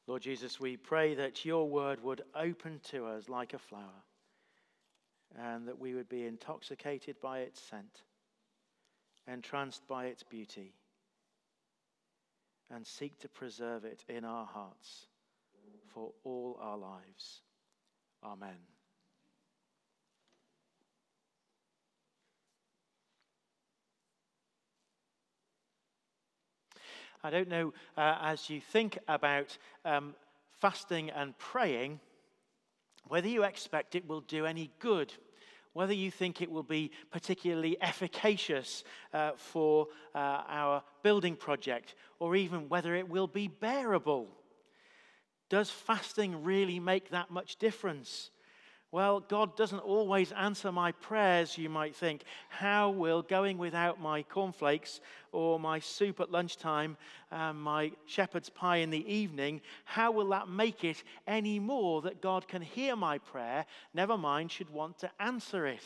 Lord Jesus, we pray that your word would open to us like a flower, and that we would be intoxicated by its scent, entranced by its beauty, and seek to preserve it in our hearts for all our lives. Amen. I don't know, as you think about fasting and praying, whether you expect it will do any good, whether you think it will be particularly efficacious for our building project, or even whether it will be bearable. Does fasting really make that much difference? Well, God doesn't always answer my prayers, you might think. How will going without my cornflakes or my soup at lunchtime, my shepherd's pie in the evening, how will that make it any more that God can hear my prayer, never mind should want to answer it?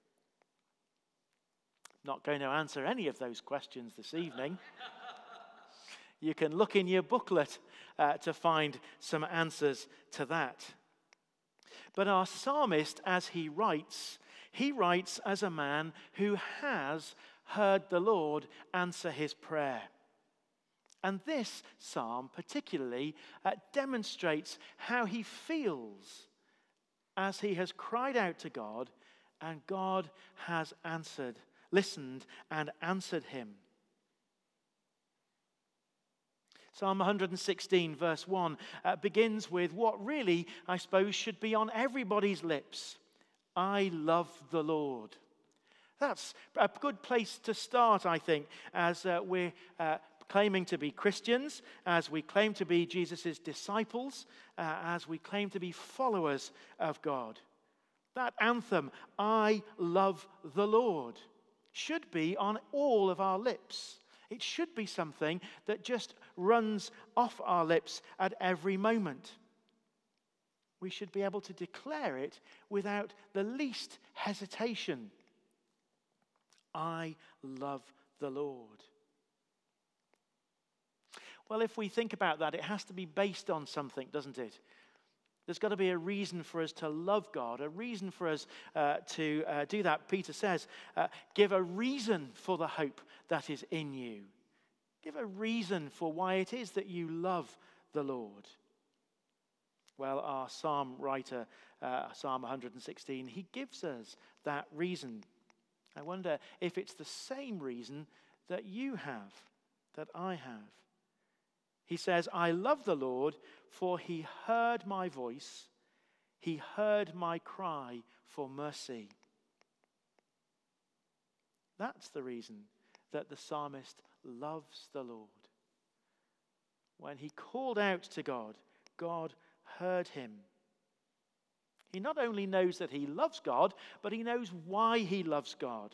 Not going to answer any of those questions this evening. You can look in your booklet to find some answers to that. But our psalmist, as he writes as a man who has heard the Lord answer his prayer. And this psalm particularly demonstrates how he feels as he has cried out to God, and God has listened and answered him. Psalm 116, verse 1, begins with what really, I suppose, should be on everybody's lips. I love the Lord. That's a good place to start, I think, as we're claiming to be Christians, as we claim to be Jesus' disciples, as we claim to be followers of God. That anthem, I love the Lord, should be on all of our lips. It should be something that just runs off our lips at every moment. We should be able to declare it without the least hesitation. I love the Lord. Well, if we think about that, it has to be based on something, doesn't it? There's got to be a reason for us to love God, a reason for us to do that. Peter says, give a reason for the hope that is in you. Give a reason for why it is that you love the Lord. Well, our psalm writer, Psalm 116, he gives us that reason. I wonder if it's the same reason that you have, that I have. He says, I love the Lord, for he heard my voice. He heard my cry for mercy. That's the reason that the psalmist loves the Lord. When he called out to God, God heard him. He not only knows that he loves God, but he knows why he loves God.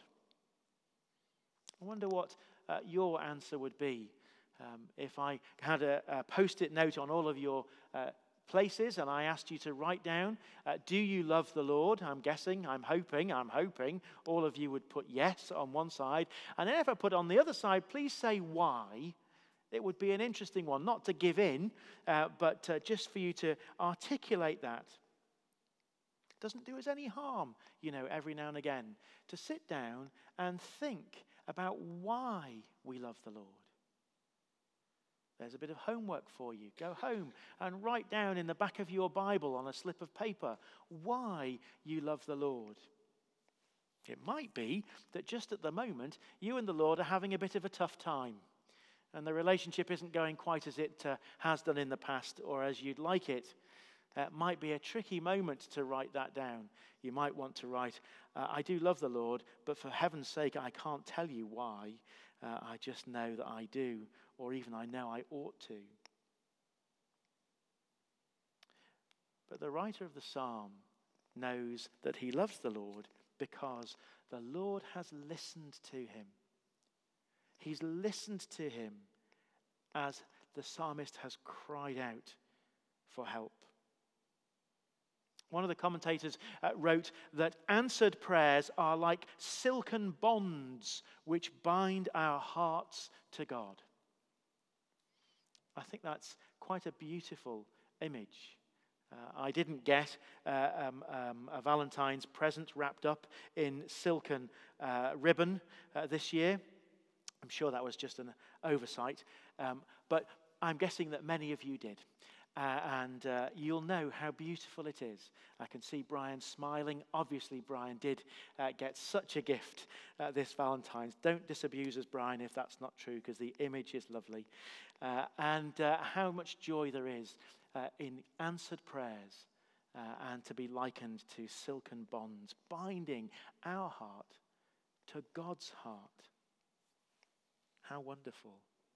I wonder what your answer would be. If I had a post-it note on all of your places and I asked you to write down, do you love the Lord? I'm hoping all of you would put yes on one side. And then if I put on the other side, please say why. It would be an interesting one, not to give in, but just for you to articulate that. It doesn't do us any harm, every now and again, to sit down and think about why we love the Lord. There's a bit of homework for you. Go home and write down in the back of your Bible on a slip of paper why you love the Lord. It might be that just at the moment, you and the Lord are having a bit of a tough time, and the relationship isn't going quite as it has done in the past or as you'd like it. It might be a tricky moment to write that down. You might want to write, I do love the Lord, but for heaven's sake, I can't tell you why. I just know that I do, or even I know I ought to. But the writer of the psalm knows that he loves the Lord because the Lord has listened to him. He's listened to him as the psalmist has cried out for help. One of the commentators wrote that answered prayers are like silken bonds which bind our hearts to God. I think that's quite a beautiful image. I didn't get a Valentine's present wrapped up in silken ribbon this year. I'm sure that was just an oversight. But I'm guessing that many of you did. And you'll know how beautiful it is. I can see Brian smiling. Obviously, Brian did get such a gift this Valentine's. Don't disabuse us, Brian, if that's not true, because the image is lovely. And how much joy there is in answered prayers and to be likened to silken bonds, binding our heart to God's heart. How wonderful.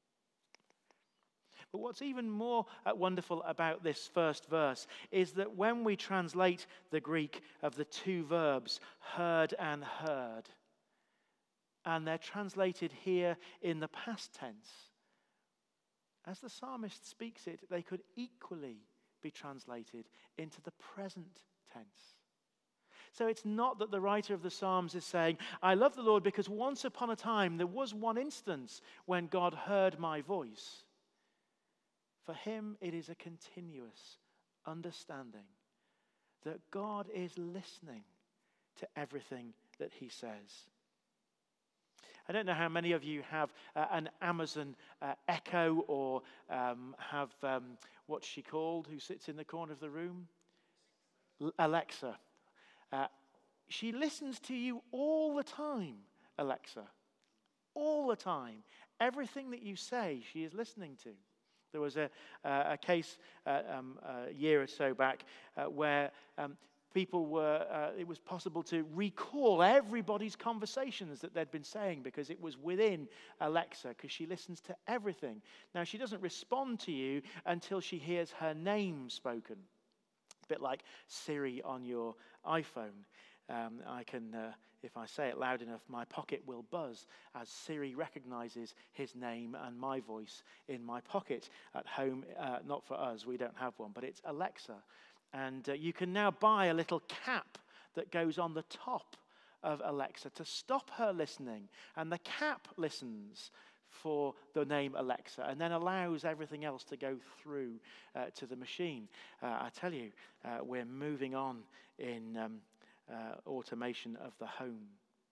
But what's even more wonderful about this first verse is that when we translate the Greek of the two verbs, heard and heard, and they're translated here in the past tense, as the psalmist speaks it, they could equally be translated into the present tense. So it's not that the writer of the Psalms is saying, I love the Lord because once upon a time there was one instance when God heard my voice. For him, it is a continuous understanding that God is listening to everything that he says. I don't know how many of you have an Amazon Echo or have, what's she called, who sits in the corner of the room? Alexa. She listens to you all the time, Alexa. All the time. Everything that you say, she is listening to. There was a case a year or so back where people were, it was possible to recall everybody's conversations that they'd been saying because it was within Alexa, because she listens to everything. Now, she doesn't respond to you until she hears her name spoken. A bit like Siri on your iPhone. I can, if I say it loud enough, my pocket will buzz as Siri recognizes his name and my voice in my pocket. At home, not for us, we don't have one, but it's Alexa. And you can now buy a little cap that goes on the top of Alexa to stop her listening. And the cap listens for the name Alexa and then allows everything else to go through to the machine. I tell you, we're moving on in automation of the home.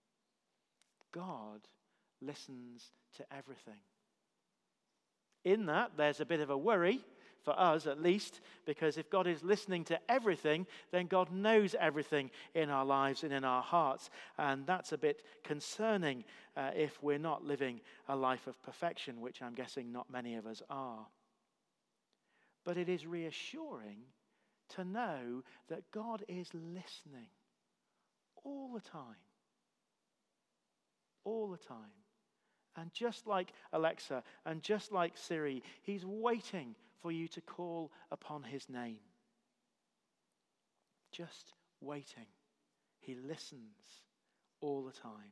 God listens to everything. In that, there's a bit of a worry, for us at least, because if God is listening to everything, then God knows everything in our lives and in our hearts. And that's a bit concerning if we're not living a life of perfection, which I'm guessing not many of us are. But it is reassuring to know that God is listening all the time. All the time. And just like Alexa and just like Siri, he's waiting for you to call upon his name. Just waiting. He listens all the time.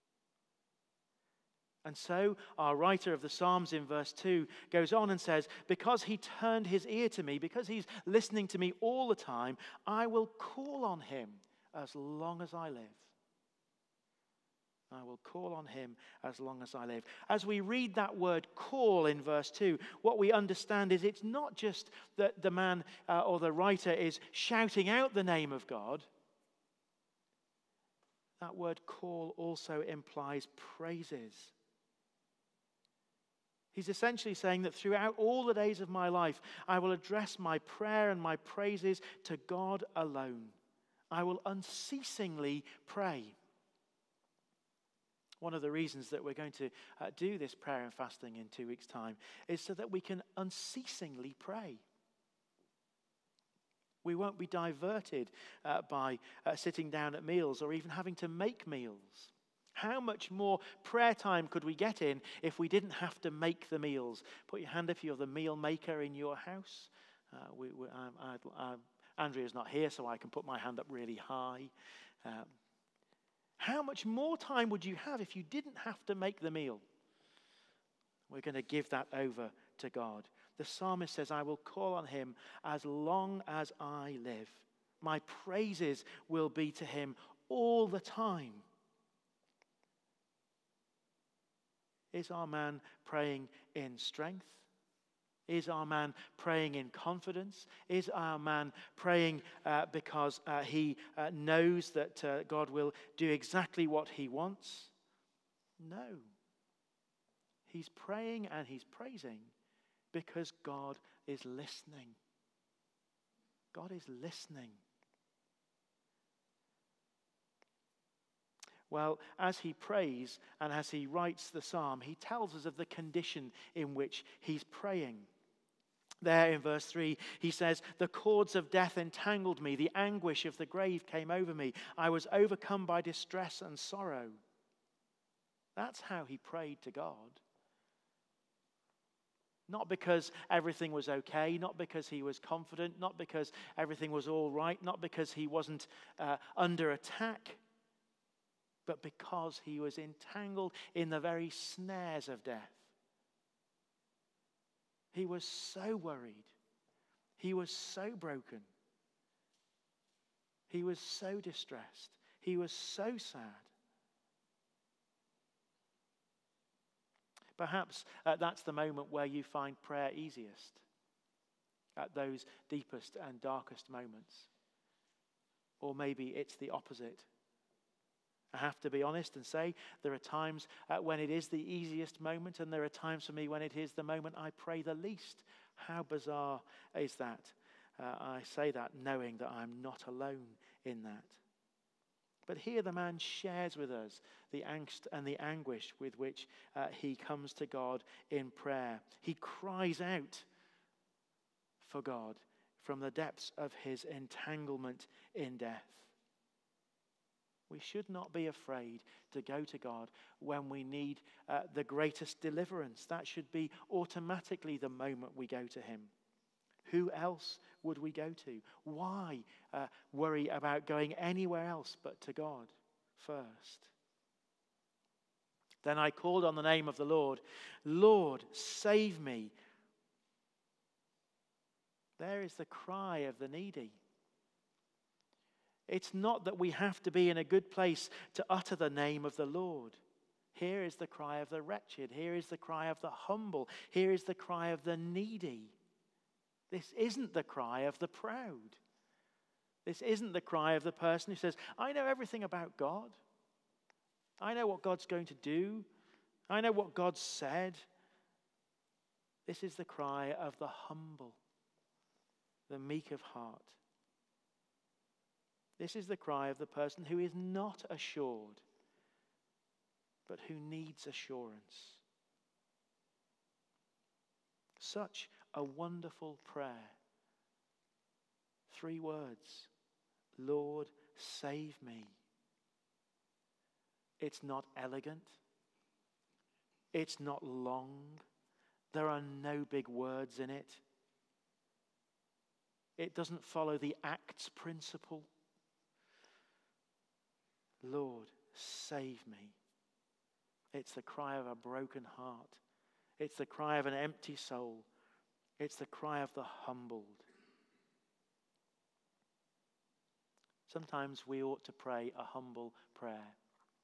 And so our writer of the Psalms in verse 2 goes on and says, because he turned his ear to me, because he's listening to me all the time, I will call on him as long as I live. I will call on him as long as I live. As we read that word call in verse 2, what we understand is it's not just that the man or the writer is shouting out the name of God. That word call also implies praises. He's essentially saying that throughout all the days of my life, I will address my prayer and my praises to God alone. I will unceasingly pray. One of the reasons that we're going to do this prayer and fasting in 2 weeks' time is so that we can unceasingly pray. We won't be diverted by sitting down at meals or even having to make meals. How much more prayer time could we get in if we didn't have to make the meals? Put your hand up if you're the meal maker in your house. Andrea's not here, so I can put my hand up really high. How much more time would you have if you didn't have to make the meal? We're going to give that over to God. The psalmist says, I will call on him as long as I live. My praises will be to him all the time. Is our man praying in strength? Is our man praying in confidence? Is our man praying because he knows that God will do exactly what he wants? No. He's praying and he's praising because God is listening. God is listening. Well, as he prays and as he writes the psalm, he tells us of the condition in which he's praying. There in verse 3, he says, "The cords of death entangled me. The anguish of the grave came over me. I was overcome by distress and sorrow." That's how he prayed to God. Not because everything was okay, not because he was confident, not because everything was all right, not because he wasn't under attack, but because he was entangled in the very snares of death. He was so worried. He was so broken. He was so distressed. He was so sad. Perhaps that's the moment where you find prayer easiest, at those deepest and darkest moments. Or maybe it's the opposite. I have to be honest and say there are times when it is the easiest moment, and there are times for me when it is the moment I pray the least. How bizarre is that? I say that knowing that I'm not alone in that. But here the man shares with us the angst and the anguish with which he comes to God in prayer. He cries out for God from the depths of his entanglement in death. We should not be afraid to go to God when we need the greatest deliverance. That should be automatically the moment we go to him. Who else would we go to? Why worry about going anywhere else but to God first? Then I called on the name of the Lord. "Lord, save me." There is the cry of the needy. It's not that we have to be in a good place to utter the name of the Lord. Here is the cry of the wretched. Here is the cry of the humble. Here is the cry of the needy. This isn't the cry of the proud. This isn't the cry of the person who says, "I know everything about God. I know what God's going to do. I know what God said." This is the cry of the humble, the meek of heart. This is the cry of the person who is not assured, but who needs assurance. Such a wonderful prayer. 3 words. Lord, save me. It's not elegant. It's not long. There are no big words in it. It doesn't follow the Acts principle. Lord, save me. It's the cry of a broken heart. It's the cry of an empty soul. It's the cry of the humbled. Sometimes we ought to pray a humble prayer.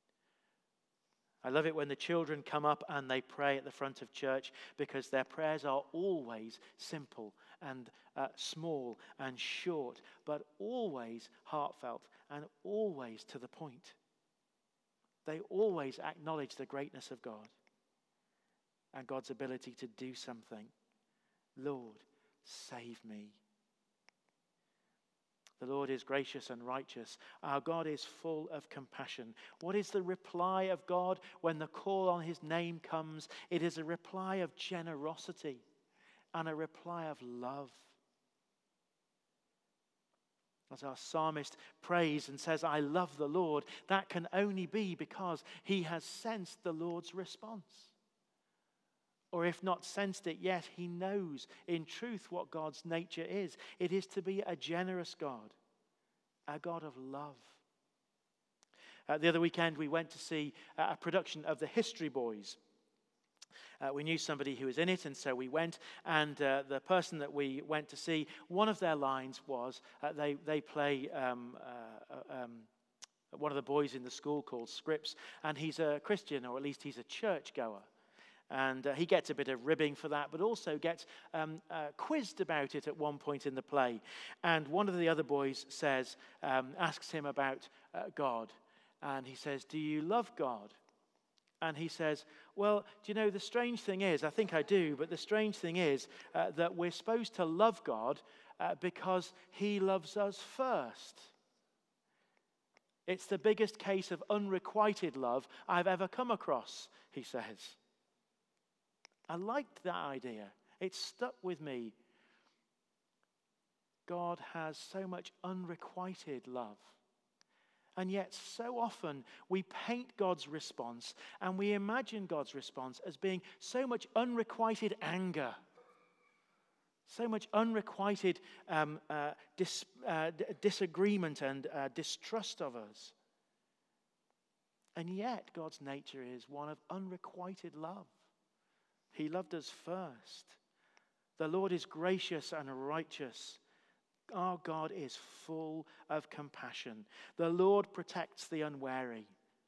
I love it when the children come up and they pray at the front of church, because their prayers are always simple and small and short, but always heartfelt and always to the point. They always acknowledge the greatness of God and God's ability to do something. Lord, save me. The Lord is gracious and righteous. Our God is full of compassion. What is the reply of God when the call on his name comes? It is a reply of generosity and a reply of love. As our psalmist prays and says, "I love the Lord," that can only be because he has sensed the Lord's response. Or if not sensed it yet, he knows in truth what God's nature is. It is to be a generous God, a God of love. The other weekend we went to see a production of The History Boys. We knew somebody who was in it, and so we went, and the person that we went to see, one of their lines was, they play one of the boys in the school called Scripps, and he's a Christian, or at least he's a churchgoer. And he gets a bit of ribbing for that, but also gets quizzed about it at one point in the play. And one of the other boys asks him about God. And he says, "Do you love God?" And he says, "Well, do you know, the strange thing is, I think I do, but the strange thing is that we're supposed to love God because he loves us first. It's the biggest case of unrequited love I've ever come across," he says. I liked that idea. It stuck with me. God has so much unrequited love. And yet so often we paint God's response and we imagine God's response as being so much unrequited anger, so much unrequited disagreement and distrust of us. And yet God's nature is one of unrequited love. He loved us first. The Lord is gracious and righteous. Our God is full of compassion. The Lord protects the unwary.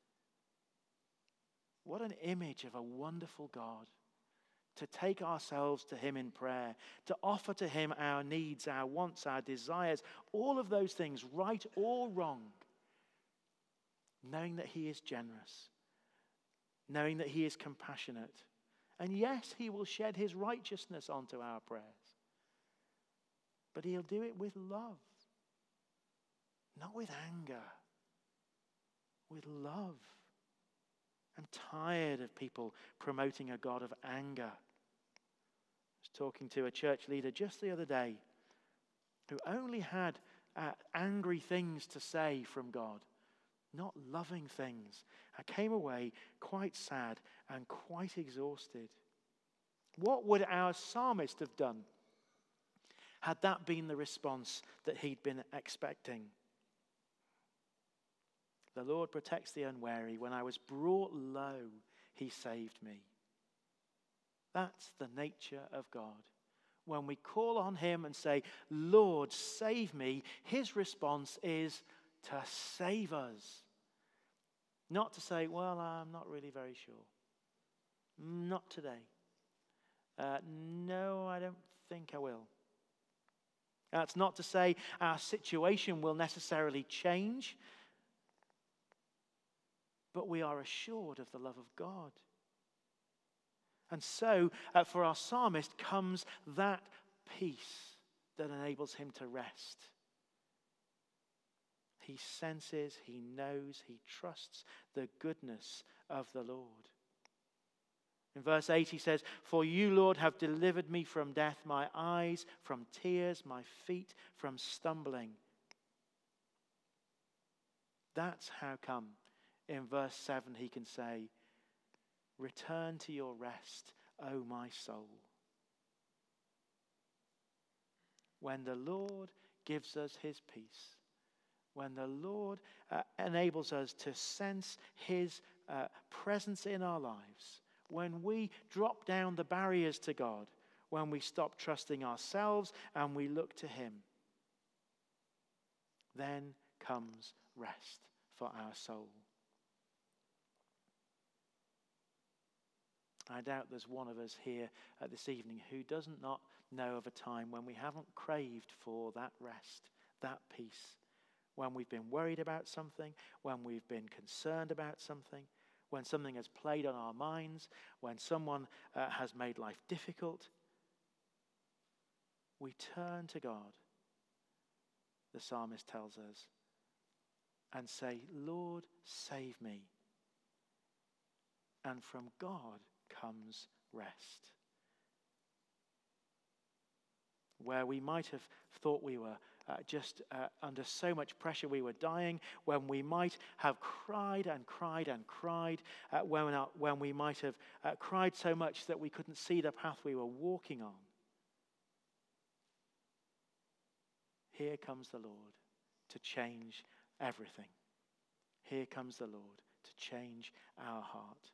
What an image of a wonderful God. To take ourselves to him in prayer, to offer to him our needs, our wants, our desires, all of those things, right or wrong, knowing that he is generous, knowing that he is compassionate. And yes, he will shed his righteousness onto our prayers. But he'll do it with love. Not with anger. With love. I'm tired of people promoting a God of anger. I was talking to a church leader just the other day who only had angry things to say from God, not loving things. I came away quite sad and quite exhausted. What would our psalmist have done had that been the response that he'd been expecting? The Lord protects the unwary. When I was brought low, he saved me. That's the nature of God. When we call on him and say, "Lord, save me," his response is to save us. Not to say, "Well, I'm not really very sure. Not today. No, I don't think I will." That's not to say our situation will necessarily change, but we are assured of the love of God. And so, for our psalmist comes that peace that enables him to rest. He senses, he knows, he trusts the goodness of the Lord. In verse 8 he says, "For you, Lord, have delivered me from death, my eyes from tears, my feet from stumbling." That's how come in verse 7 he can say, "Return to your rest, O my soul." When the Lord gives us his peace, when the Lord enables us to sense his presence in our lives, when we drop down the barriers to God, when we stop trusting ourselves and we look to him, then comes rest for our soul. I doubt there's one of us here this evening who does not know of a time when we haven't craved for that rest, that peace, when we've been worried about something, when we've been concerned about something, when something has played on our minds, when someone has made life difficult. We turn to God, the psalmist tells us, and say, "Lord, save me." And from God comes rest. Where we might have thought we were just under so much pressure we were dying, when we might have cried and cried and cried, when we might have cried so much that we couldn't see the path we were walking on. Here comes the Lord to change everything. Here comes the Lord to change our heart.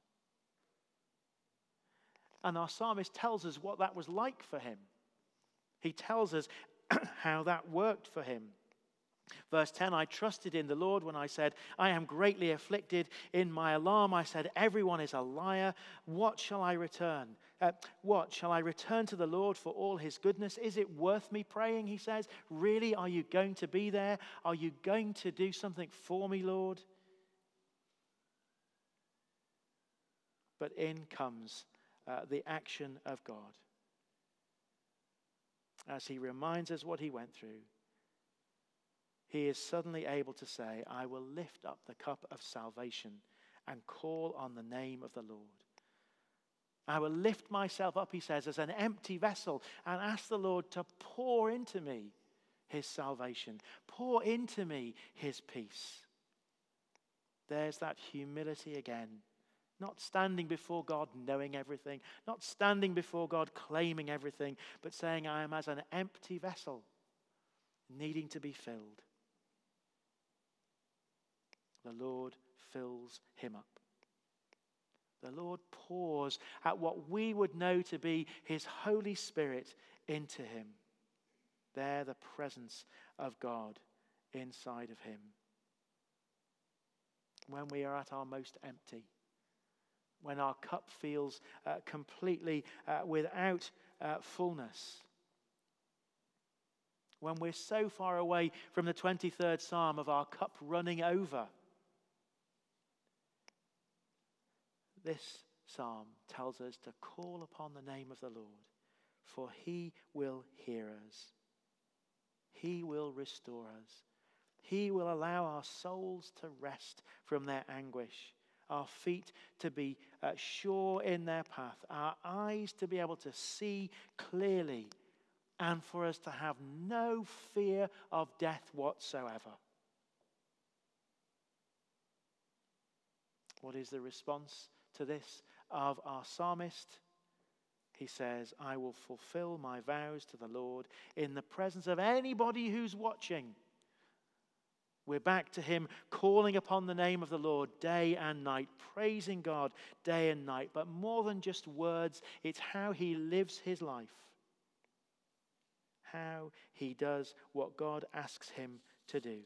And our psalmist tells us what that was like for him. He tells us how that worked for him. Verse 10, I trusted in the Lord when I said, I am greatly afflicted. In my alarm, I said, everyone is a liar. What shall I return? What shall I return to the Lord for all his goodness? Is it worth me praying? He says, really, are you going to be there? Are you going to do something for me, Lord? But in comes the action of God as he reminds us what he went through. He is suddenly able to say, I will lift up the cup of salvation and call on the name of the Lord. I will lift myself up, he says, as an empty vessel and ask the Lord to pour into me his salvation, pour into me his peace. There's that humility again. Not standing before God knowing everything, not standing before God claiming everything, but saying, I am as an empty vessel needing to be filled. The Lord fills him up. The Lord pours at what we would know to be his Holy Spirit into him. There, the presence of God inside of him. When we are at our most empty, when our cup feels completely without fullness, when we're so far away from the 23rd Psalm of our cup running over, this psalm tells us to call upon the name of the Lord, for he will hear us. He will restore us. He will allow our souls to rest from their anguish, our feet to be sure in their path, our eyes to be able to see clearly, and for us to have no fear of death whatsoever. What is the response to this of our psalmist? He says, I will fulfill my vows to the Lord in the presence of anybody who's watching. We're back to him calling upon the name of the Lord day and night, praising God day and night. But more than just words, it's how he lives his life. How he does what God asks him to do.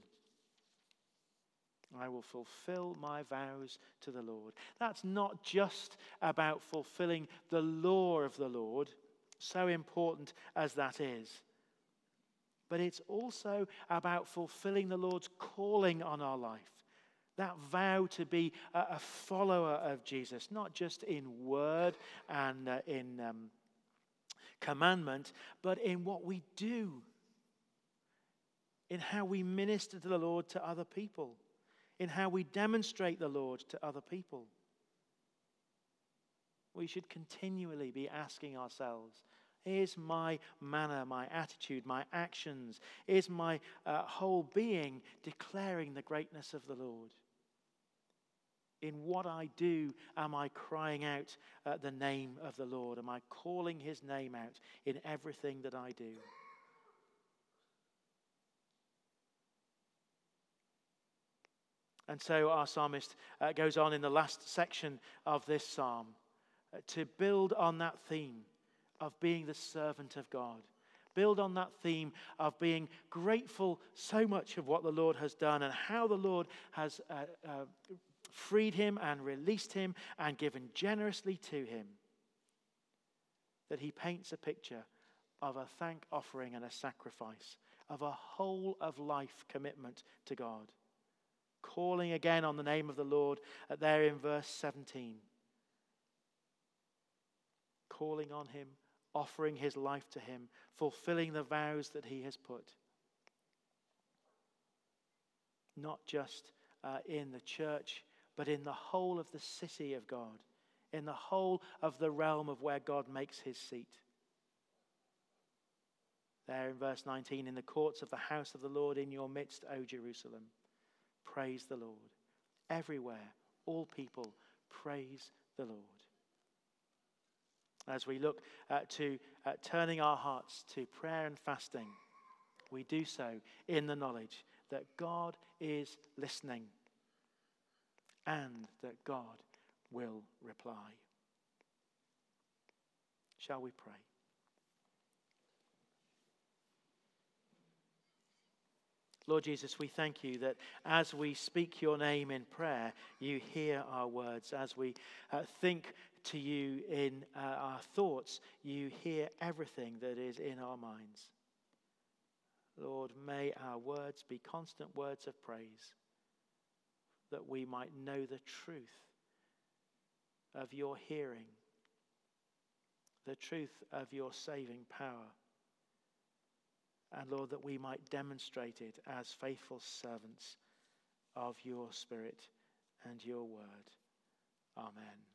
I will fulfill my vows to the Lord. That's not just about fulfilling the law of the Lord, so important as that is. But it's also about fulfilling the Lord's calling on our life. That vow to be a follower of Jesus, not just in word and in commandment, but in what we do, in how we minister to the Lord to other people, in how we demonstrate the Lord to other people. We should continually be asking ourselves, is my manner, my attitude, my actions, is my whole being declaring the greatness of the Lord? In what I do, am I crying out the name of the Lord? Am I calling his name out in everything that I do? And so our psalmist goes on in the last section of this psalm to build on that theme of being the servant of God. Build on that theme of being grateful so much of what the Lord has done and how the Lord has freed him and released him and given generously to him. That he paints a picture of a thank offering and a sacrifice, of a whole of life commitment to God. Calling again on the name of the Lord there in verse 17. Calling on him, offering his life to him, fulfilling the vows that he has put. Not just in the church, but in the whole of the city of God, in the whole of the realm of where God makes his seat. There in verse 19, in the courts of the house of the Lord in your midst, O Jerusalem. Praise the Lord. Everywhere, all people, praise the Lord. As we look to turning our hearts to prayer and fasting, we do so in the knowledge that God is listening and that God will reply. Shall we pray? Lord Jesus, we thank you that as we speak your name in prayer, you hear our words. As we think to you in our thoughts, you hear everything that is in our minds. Lord, may our words be constant words of praise, that we might know the truth of your hearing, the truth of your saving power. And Lord, that we might demonstrate it as faithful servants of your Spirit and your word. Amen.